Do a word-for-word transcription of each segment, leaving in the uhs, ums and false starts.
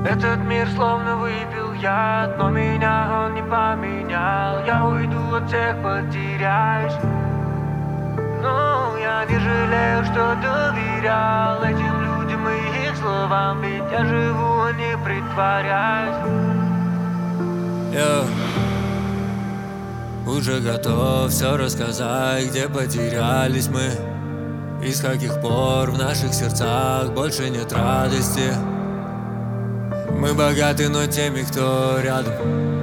Этот мир словно выпил яд, но меня он не поменял. Я уйду от всех, потеряюсь. Но я не жалею, что доверял этим людям и их словам, ведь я живу, а не притворяюсь. Я уже готов все рассказать, где потерялись мы, и с каких пор в наших сердцах больше нет радости. Мы богаты, но теми, кто рядом,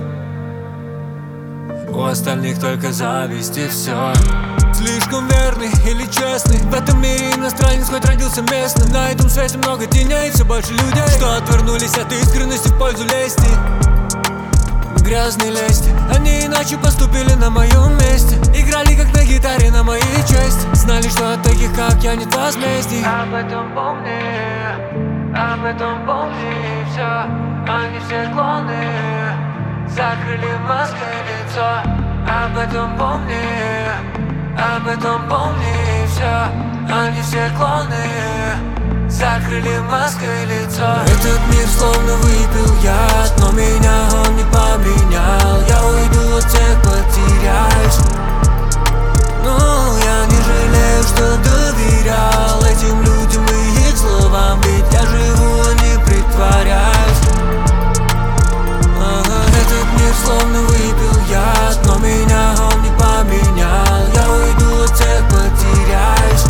у остальных только зависть и все. Слишком верный или честный, в этом мире иностранец, хоть родился местным. На этом свете много теней, все больше людей, что отвернулись от искренности в пользу лести. Грязные лести, они иначе поступили на моем месте. Играли как на гитаре на моей чести. Знали, что от таких, как я, нет возмездий. Об этом помни, об этом помни все. Они все клоны, закрыли маской лицо. Об этом помни, об этом помни все. Они все клоны, закрыли маской лицо. Этот мир словно выпил яд, но меня он не поменял. Я уйду от всех, потеряюсь. Но я не жалею, что доверял этим людям и их словам, ведь я живу, а не притворяюсь. Ага. Этот мир словно выпил яд, но меня он не поменял. Я уйду от всех, потеряюсь.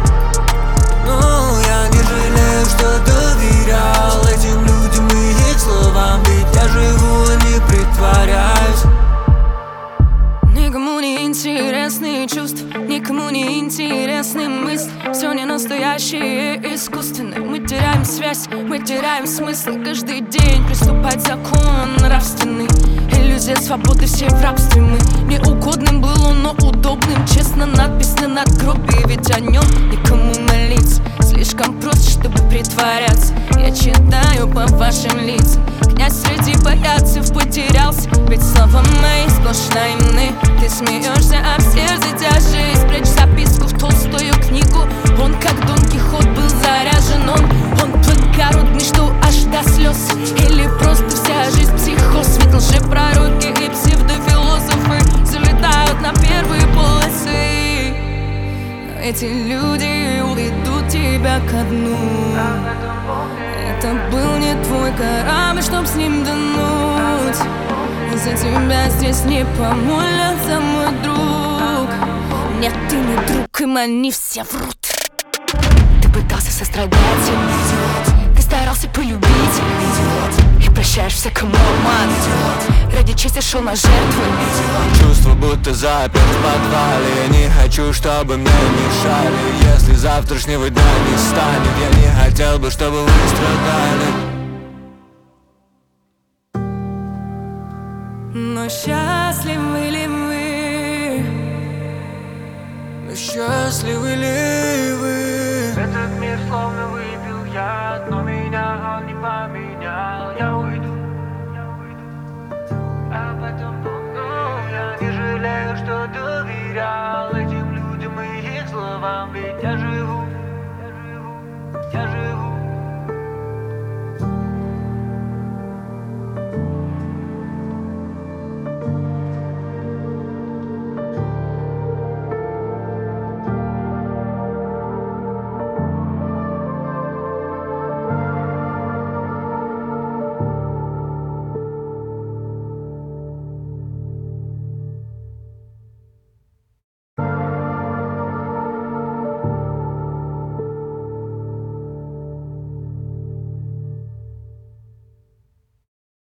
Но я не жалею, что доверял этим людям и их словам, ведь я живу, а не притворяюсь. Никому не интересны чувства, никому не интересны мысли. Все не настоящее и искусственное. Мы теряем связь, мы теряем смысл. Каждый день приступать закон нравственный. Иллюзия свободы, все в рабстве мы. Неугодным был он, но удобным. Честно, надпись на надгробии, ведь о нем никому молиться. Слишком просто, чтобы притворяться. Я читаю по вашим лицам. Князь среди бояцев потерялся, ведь слова мои сплошь наивны. Ты смеешься, а в сердце тяжесть. Спрячь записку в толстую книгу. Он как Дон Кихот был заряжен. Он, он благородный, что аж до слез. Или просто вся жизнь психоз. Ведь лжепророки и псевдофилософы залетают на первые полосы. Но эти люди уведут тебя ко дну. Это был не твой корабль, чтоб с ним тонуть. За тебя здесь не помолятся, мой друг. Нет, ты не друг, им они все врут. Ты пытался сострадать, идиот. Ты старался полюбить, идиот. И прощаешь всякому обману. Ради чести шел на жертву, идиот. Чувство, будто заперт в подвале. Я не хочу, чтобы мне мешали. Если завтрашнего дня не станет, я не хотел бы, чтобы вы страдали. Но счастливы ли вы? Но счастливы ли вы?